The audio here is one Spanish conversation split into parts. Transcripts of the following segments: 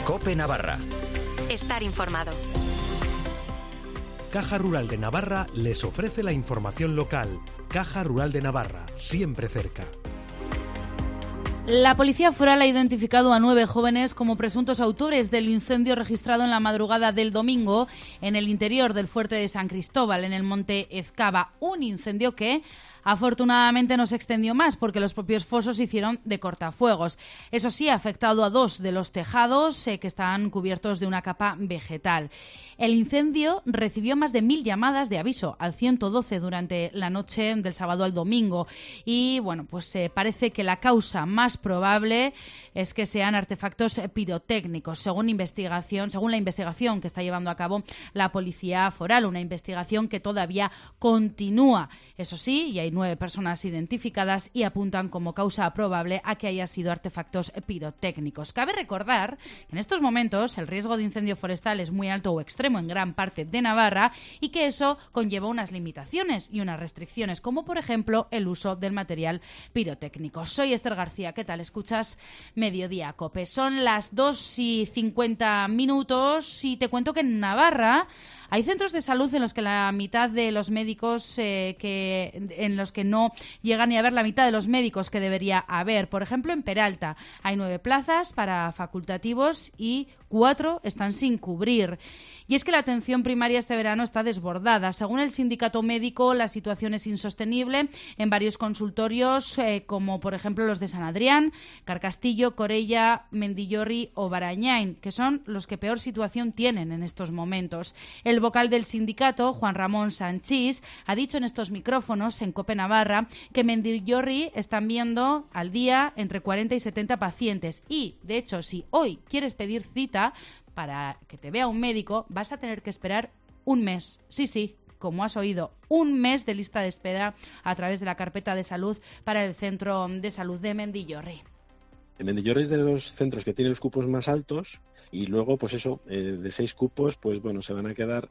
COPE Navarra. Estar informado. Caja Rural de Navarra les ofrece la información local. Caja Rural de Navarra, siempre cerca. La Policía Foral ha identificado a 9 jóvenes como presuntos autores del incendio registrado en la madrugada del domingo en el interior del fuerte de San Cristóbal, en el monte Ezcaba. Un incendio que afortunadamente no se extendió más porque los propios fosos se hicieron de cortafuegos. Eso sí, ha afectado a 2 de los tejados que están cubiertos de una capa vegetal. El incendio recibió más de 1000 llamadas de aviso al 112 durante la noche del sábado al domingo y bueno, pues parece que la causa más probable es que sean artefactos pirotécnicos, según la investigación que está llevando a cabo la Policía Foral, una investigación que todavía continúa. Eso sí, y hay 9 personas identificadas y apuntan como causa probable a que haya sido artefactos pirotécnicos. Cabe recordar que en estos momentos el riesgo de incendio forestal es muy alto o extremo en gran parte de Navarra y que eso conlleva unas limitaciones y unas restricciones, como por ejemplo el uso del material pirotécnico. Soy Esther García, ¿qué tal? Escuchas Mediodía Cope. Son las 2:50 y te cuento que en Navarra hay centros de salud en los que la mitad de los médicos, en los que no llega ni a ver la mitad de los médicos que debería haber. Por ejemplo, en Peralta hay 9 plazas para facultativos y 4 están sin cubrir. Y es que la atención primaria este verano está desbordada. Según el sindicato médico, la situación es insostenible en varios consultorios, como por ejemplo los de San Adrián, Carcastillo, Corella, Mendillorri o Barañain, que son los que peor situación tienen en estos momentos. El vocal del sindicato, Juan Ramón Sanchís, ha dicho en estos micrófonos en COPE Navarra que en Mendillorri están viendo al día entre 40 y 70 pacientes y, de hecho, si hoy quieres pedir cita para que te vea un médico, vas a tener que esperar un mes. Sí, como has oído, un mes de lista de espera a través de la carpeta de salud para el centro de salud de Mendillorri. En Mendillorri es de los centros que tienen los cupos más altos y luego, pues eso, de 6 cupos, pues bueno, se van a quedar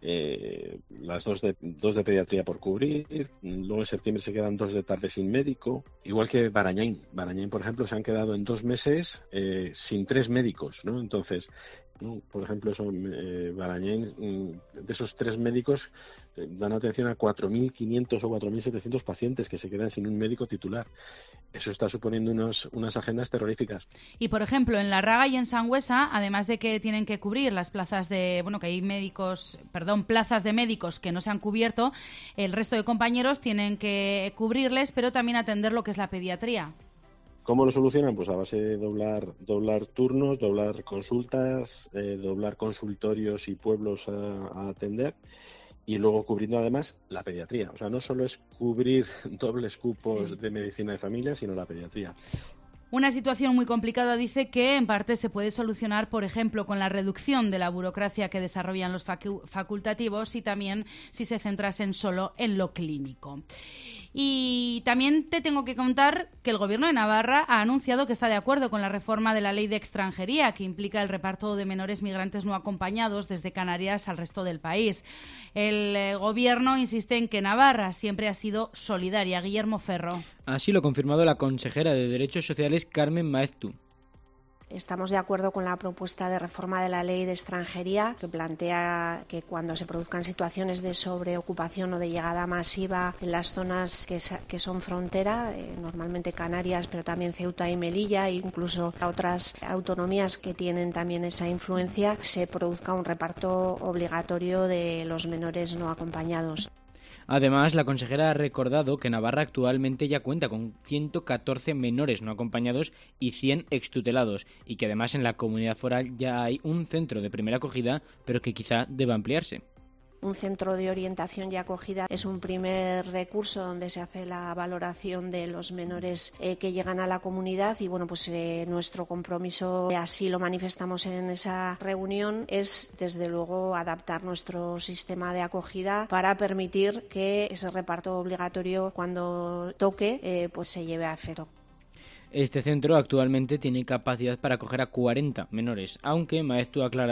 las dos de pediatría por cubrir. Luego en septiembre se quedan 2 de tarde sin médico. Igual que Barañain. Barañain, por ejemplo, se han quedado en 2 meses sin 3 médicos, ¿no? Entonces, por ejemplo, Barañain, de esos 3 médicos dan atención a 4.500 o 4.700 pacientes que se quedan sin un médico titular. Eso está suponiendo unas agendas terroríficas. Y, por ejemplo, en La Raga y en Sangüesa, además de que tienen que cubrir las plazas que hay plazas de médicos que no se han cubierto, el resto de compañeros tienen que cubrirles, pero también atender lo que es la pediatría. ¿Cómo lo solucionan? Pues a base de doblar turnos, doblar consultas, doblar consultorios y pueblos a atender y luego cubriendo además la pediatría. O sea, no solo es cubrir dobles cupos de medicina de familia, sino la pediatría. Una situación muy complicada, dice, que en parte se puede solucionar, por ejemplo, con la reducción de la burocracia que desarrollan los facultativos y también si se centrasen solo en lo clínico. Y también te tengo que contar que el Gobierno de Navarra ha anunciado que está de acuerdo con la reforma de la Ley de Extranjería, que implica el reparto de menores migrantes no acompañados desde Canarias al resto del país. El Gobierno insiste en que Navarra siempre ha sido solidaria. Guillermo Ferro. Así lo ha confirmado la consejera de Derechos Sociales, Carmen Maeztu. Estamos de acuerdo con la propuesta de reforma de la Ley de Extranjería, que plantea que cuando se produzcan situaciones de sobreocupación o de llegada masiva en las zonas que son frontera, normalmente Canarias, pero también Ceuta y Melilla, e incluso otras autonomías que tienen también esa influencia, se produzca un reparto obligatorio de los menores no acompañados. Además, la consejera ha recordado que Navarra actualmente ya cuenta con 114 menores no acompañados y 100 extutelados, y que además en la comunidad foral ya hay un centro de primera acogida, pero que quizá deba ampliarse. Un centro de orientación y acogida es un primer recurso donde se hace la valoración de los menores que llegan a la comunidad y nuestro compromiso, así lo manifestamos en esa reunión, es desde luego adaptar nuestro sistema de acogida para permitir que ese reparto obligatorio cuando toque se lleve a efecto. Este centro actualmente tiene capacidad para acoger a 40 menores, aunque Maeztu ha aclarado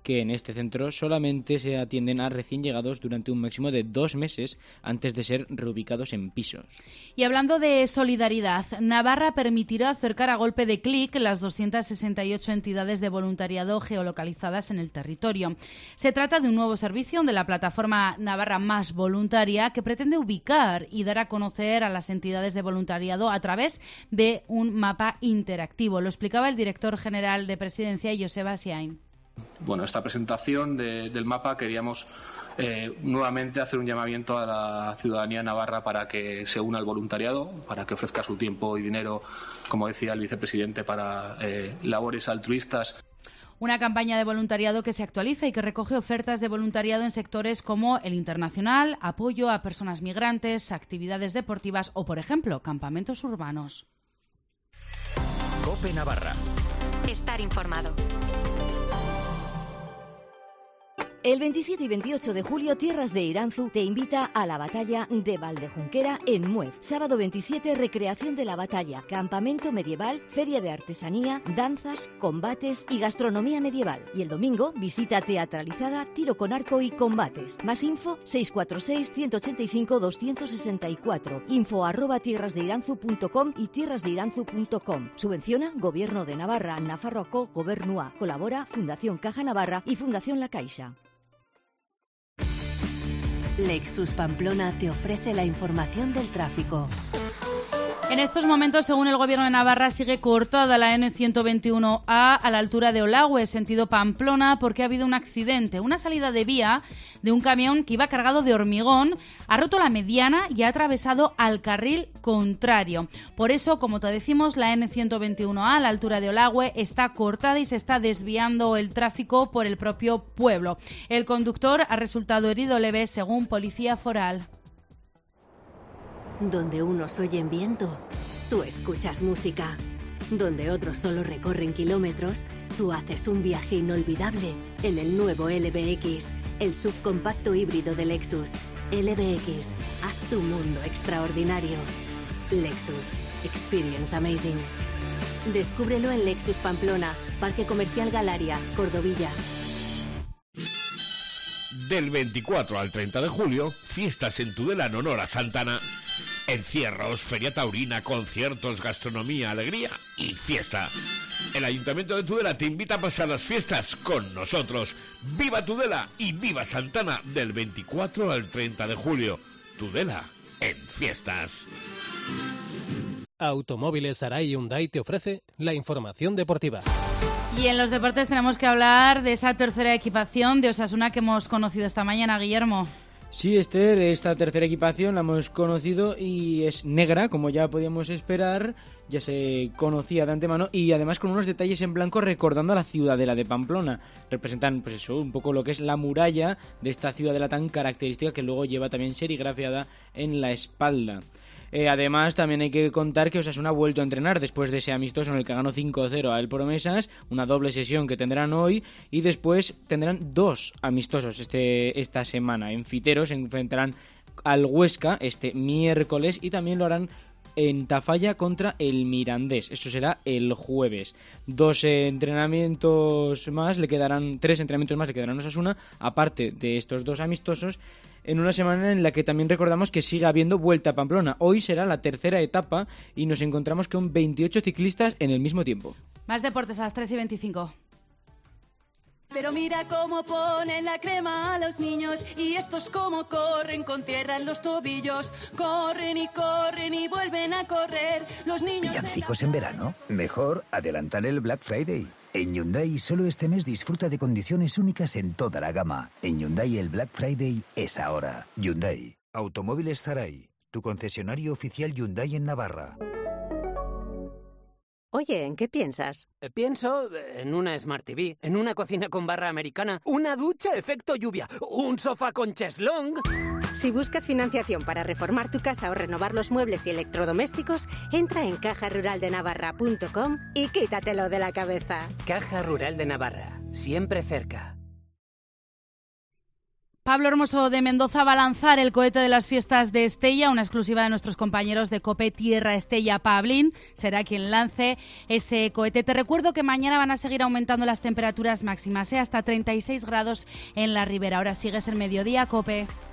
que en este centro solamente se atienden a recién llegados durante un máximo de 2 meses antes de ser reubicados en pisos. Y hablando de solidaridad, Navarra permitirá acercar a golpe de clic las 268 entidades de voluntariado geolocalizadas en el territorio. Se trata de un nuevo servicio de la plataforma Navarra Más Voluntaria que pretende ubicar y dar a conocer a las entidades de voluntariado a través de un mapa interactivo. Lo explicaba el director general de Presidencia, Joseba Siain. Bueno, esta presentación del mapa queríamos nuevamente hacer un llamamiento a la ciudadanía navarra para que se una al voluntariado, para que ofrezca su tiempo y dinero, como decía el vicepresidente, para labores altruistas. Una campaña de voluntariado que se actualiza y que recoge ofertas de voluntariado en sectores como el internacional, apoyo a personas migrantes, actividades deportivas o, por ejemplo, campamentos urbanos. COPE Navarra. Estar informado. El 27 y 28 de julio, Tierras de Iranzu te invita a la batalla de Valdejunquera en Muez. Sábado 27, recreación de la batalla, campamento medieval, feria de artesanía, danzas, combates y gastronomía medieval. Y el domingo, visita teatralizada, tiro con arco y combates. Más info, 646-185-264. info@tierrasdeiranzu.com y tierrasdeiranzu.com. Subvenciona Gobierno de Navarra, Nafarroako Gobernua. Colabora Fundación Caja Navarra y Fundación La Caixa. Lexus Pamplona te ofrece la información del tráfico. En estos momentos, según el Gobierno de Navarra, sigue cortada la N121A a la altura de Olagüe, sentido Pamplona, porque ha habido un accidente. Una salida de vía de un camión que iba cargado de hormigón ha roto la mediana y ha atravesado al carril contrario. Por eso, como te decimos, la N121A a la altura de Olagüe está cortada y se está desviando el tráfico por el propio pueblo. El conductor ha resultado herido leve, según Policía Foral. Donde unos oyen viento, tú escuchas música. Donde otros solo recorren kilómetros, tú haces un viaje inolvidable en el nuevo LBX, el subcompacto híbrido de Lexus. LBX, haz tu mundo extraordinario. Lexus, experience amazing. Descúbrelo en Lexus Pamplona, Parque Comercial Galaria, Cordovilla. Del 24 al 30 de julio, fiestas en Tudela en honor a Santana. Encierros, feria taurina, conciertos, gastronomía, alegría y fiesta. El Ayuntamiento de Tudela te invita a pasar las fiestas con nosotros. ¡Viva Tudela y viva Santana! Del 24 al 30 de julio. Tudela en fiestas. Automóviles Arai Hyundai te ofrece la información deportiva. Y en los deportes tenemos que hablar de esa tercera equipación de Osasuna que hemos conocido esta mañana, Guillermo. Sí, Esther, esta tercera equipación la hemos conocido y es negra, como ya podíamos esperar, ya se conocía de antemano y además con unos detalles en blanco recordando a la ciudadela de Pamplona. Representan, pues eso, un poco lo que es la muralla de esta ciudadela tan característica que luego lleva también serigrafiada en la espalda. Además, también hay que contar que Osasuna ha vuelto a entrenar después de ese amistoso en el que ganó 5-0 al Promesas, una doble sesión que tendrán hoy y después tendrán 2 amistosos esta semana. En Fiteros se enfrentarán al Huesca este miércoles y también lo harán en Tafalla contra el Mirandés. Eso será el jueves. 3 entrenamientos más le quedarán a Osasuna, aparte de estos 2 amistosos, en una semana en la que también recordamos que sigue habiendo Vuelta a Pamplona. Hoy será la tercera etapa y nos encontramos con 28 ciclistas en el mismo tiempo. Más deportes a las 3:25. Pero mira cómo ponen la crema a los niños y estos cómo corren con tierra en los tobillos. Corren y vuelven a correr. Los niños... ¿Villancicos en verano? Mejor adelantar el Black Friday. En Hyundai solo este mes disfruta de condiciones únicas en toda la gama. En Hyundai el Black Friday es ahora. Hyundai. Automóviles Zaray, tu concesionario oficial Hyundai en Navarra. Oye, ¿en qué piensas? Pienso en una Smart TV, en una cocina con barra americana, una ducha efecto lluvia, un sofá con cheslong. Si buscas financiación para reformar tu casa o renovar los muebles y electrodomésticos, entra en cajaruraldenavarra.com y quítatelo de la cabeza. Caja Rural de Navarra, siempre cerca. Pablo Hermoso de Mendoza va a lanzar el cohete de las fiestas de Estella, una exclusiva de nuestros compañeros de COPE Tierra Estella. Pablín será quien lance ese cohete. Te recuerdo que mañana van a seguir aumentando las temperaturas máximas, hasta 36 grados en la Ribera. Ahora sigues el Mediodía, COPE.